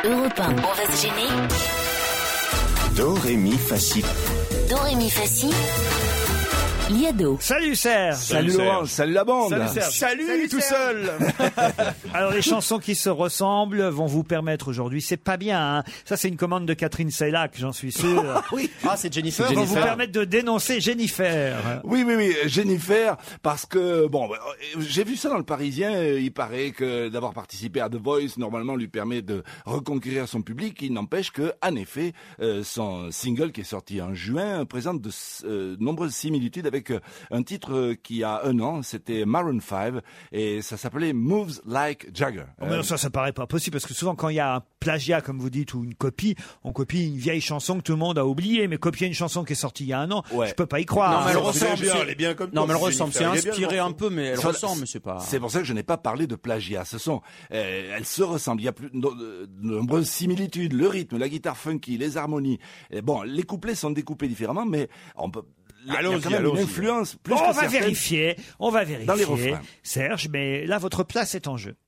Europe 1. On va se gêner. Do, ré, mi, fa, si. Do, ré, mi, fa, si. Liado. Salut Serge. Salut Laurent, salut la bande. Salut Serge. Salut tout seul. Alors les chansons qui se ressemblent vont vous permettre aujourd'hui, c'est pas bien, hein. Ça c'est une commande de Catherine Sellac, j'en suis sûr. Oui. Ah, c'est Jennifer. Vont vous permettre de dénoncer Jennifer. Oui, Jennifer, parce que, bon, j'ai vu ça dans le Parisien, il paraît que d'avoir participé à The Voice, normalement, lui permet de reconquérir son public. Il n'empêche que, en effet, son single qui est sorti en juin présente de nombreuses similitudes avec un titre qui a un an, c'était Maroon 5, et ça s'appelait Moves Like Jagger. Oh, mais non, ça paraît pas possible, parce que souvent quand il y a un plagiat, comme vous dites, ou une copie, on copie une vieille chanson que tout le monde a oubliée, mais copier une chanson qui est sortie il y a un an, je peux pas y croire. Non, mais elle ressemble ressemble. elle est bien comme Non, mais elle toi, ressemble. C'est Jennifer, inspiré un peu, mais elle ressemble, mais c'est pas. C'est pour ça que je n'ai pas parlé de plagiat. Ce sont, elles se ressemblent. Il y a de nombreuses similitudes. Le rythme, la guitare funky, les harmonies. Et bon, les couplets sont découpés différemment, mais on peut. Il y a quand même une influence plus on que va certaine. vérifier, Dans les refrains. Serge, mais là votre place est en jeu.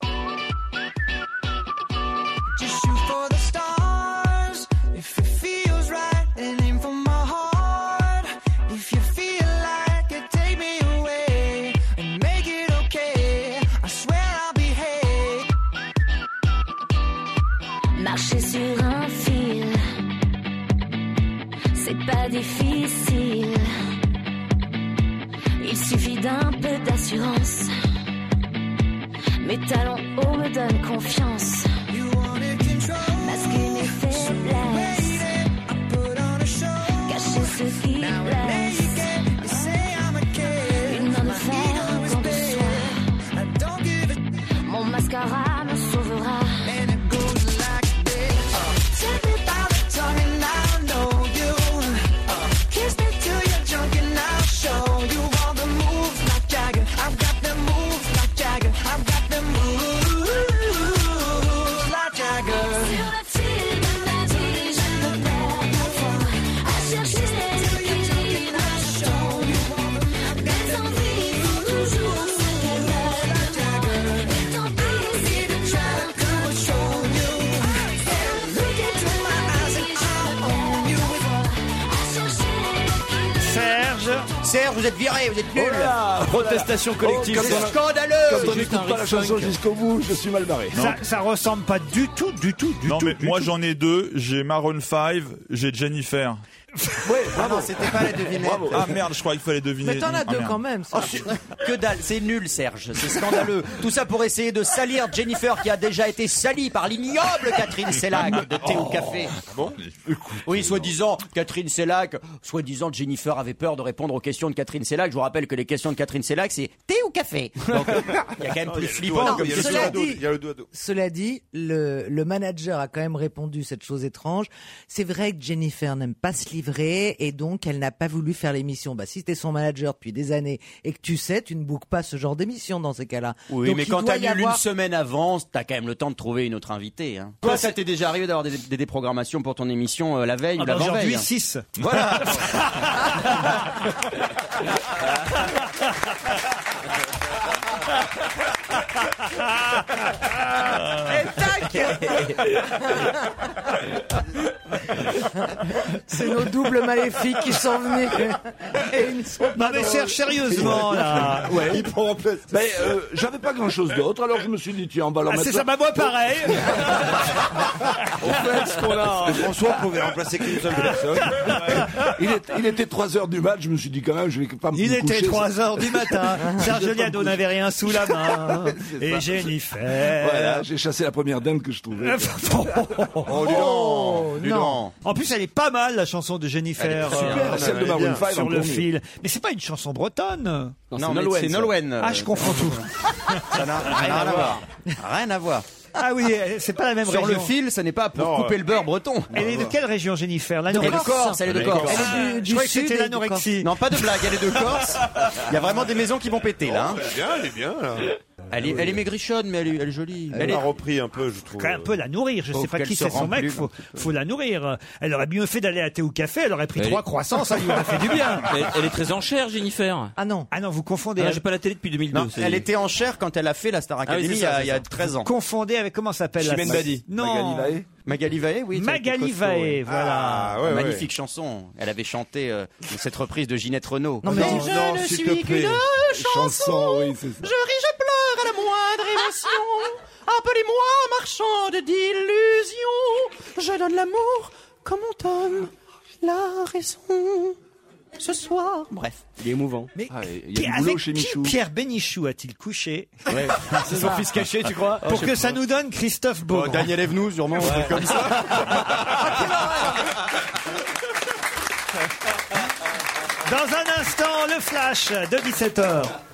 Marcher sur un fil, c'est pas difficile. Il suffit d'un peu d'assurance. Mes talons hauts me donnent confiance. Masquer mes faiblesses, cacher ce qui blesse. Une main de fer, un gant de soie. Mon mascara me sauvera. Serge, vous êtes viré, vous êtes nul. Protestation collective. C'est scandaleux. Quand on n'écoute pas la chanson jusqu'au bout, je suis mal barré. Ça ressemble pas du tout. Non, mais moi j'en ai deux. J'ai Maroon 5, j'ai Jennifer. Ouais, Ah non, c'était pas la devinette. Ah merde, je croyais qu'il fallait deviner. Mais t'en as deux quand même. Oh, que dalle, c'est nul Serge, c'est scandaleux. Tout ça pour essayer de salir Jennifer qui a déjà été salie par l'ignoble Catherine Sellac de Thé ou Café. Bon, Oui, soi-disant Catherine Sellac, soi-disant Jennifer avait peur de répondre aux questions de Catherine Sellac. Je vous rappelle que les questions de Catherine Sellac c'est Thé ou Café. Donc il y a quand même plus flippant comme question. Cela dit, le manager a quand même répondu cette chose étrange. C'est vrai que Jennifer n'aime pas se livrer et donc elle n'a pas voulu faire l'émission. Bah si t'es son manager depuis des années et que tu sais, tu ne bookes pas ce genre d'émission dans ces cas-là. Oui, donc, mais quand t'annules une semaine avant, t'as quand même le temps de trouver une autre invitée. Hein. Toi, ça t'est déjà arrivé d'avoir des déprogrammations pour ton émission la veille ou l'avant-veille? Aujourd'hui, 6. Voilà. C'est nos doubles maléfiques qui sont venus. Et ils ne sont Non pas mais drôles. Serge, sérieusement là. Ouais, il prend en place. Ben, j'avais pas grand chose d'autre, alors je me suis dit, tiens, on va leur mettre. C'est ça, moi pareil. On fait ce qu'on a. François pouvait remplacer qu'une seule personne. Il était 3h du match, je me suis dit quand même, je vais pas me Il coucher. était 3h du matin. Serge Liado n'avait rien sous la main. Et Jennifer. Voilà, j'ai chassé la première dinde que je trouvais. Oh, dis donc. En plus, elle est pas mal, la chanson de Jennifer. Super, celle de Maroon 5 sur le encore mieux. fil. Mais c'est pas une chanson bretonne. Non, mais c'est Nolwenn. Ah, je confonds tout. Ça n'a rien à voir. Rien à voir. Ah oui, c'est pas la même Sur région. le fil, ça n'est pas pour couper le beurre breton. Elle est de quelle région, Jennifer? Elle est de Corse, elle est de Corse. Elle est Je croyais que sud c'était et du l'anorexie. Non, pas de blague, elle est de Corse. Il y a vraiment des maisons qui vont péter là. Hein. Elle est bien, là. Elle est maigrichonne, mais elle est jolie. Elle a repris un peu, je trouve. Quand même un peu la nourrir. Je sais pas qui c'est son mec. Faut la nourrir. Elle aurait mieux fait d'aller à thé ou café. Elle aurait pris 3 croissants. Ça lui aurait fait du bien. Elle est très en chair, Jennifer. Ah non, vous confondez. J'ai pas la télé depuis 2002. Non, elle était en chair quand elle a fait la Star Academy il y a 13 ans. Confondez avec comment s'appelle la Chimène Badi. Non. Magali Vaé, oui. Magali Vaé, voilà. Ah, ouais, magnifique chanson. Elle avait chanté cette reprise de Ginette Renaud. non mais Non, s'il te plaît. Chanson, oui, c'est ça. Je ris, je pleure à la moindre émotion. Appelez-moi marchande d'illusions. Je donne l'amour comme on donne la raison. Ce soir. Bref, il est émouvant. Mais il y a du boulot avec chez qui Michou. Pierre Bénichou a-t-il couché C'est son fils caché, tu crois? pour que ça nous donne Christophe Beaugrand? Daniel Evenou, sûrement, un truc comme ça. Dans un instant, le flash de 17h.